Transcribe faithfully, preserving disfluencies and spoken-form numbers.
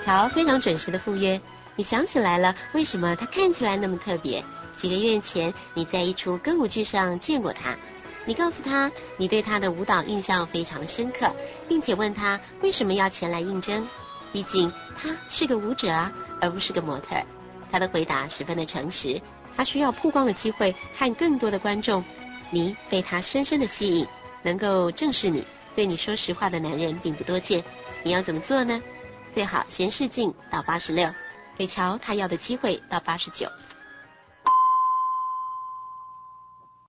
乔非常准时的赴约，你想起来了为什么他看起来那么特别？几个月前你在一出歌舞剧上见过他，你告诉他你对他的舞蹈印象非常的深刻，并且问他为什么要前来应征，毕竟他是个舞者啊，而不是个模特儿。他的回答十分的诚实，他需要曝光的机会和更多的观众，你被他深深的吸引，能够正视你，对你说实话的男人并不多见。你要怎么做呢？最好先试镜到八十六，给乔他要的机会到八十九。